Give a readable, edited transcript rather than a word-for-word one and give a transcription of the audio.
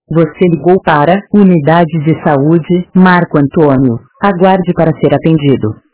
Você ligou para Unidade de Saúde, Marco Antônio. Aguarde para ser atendido.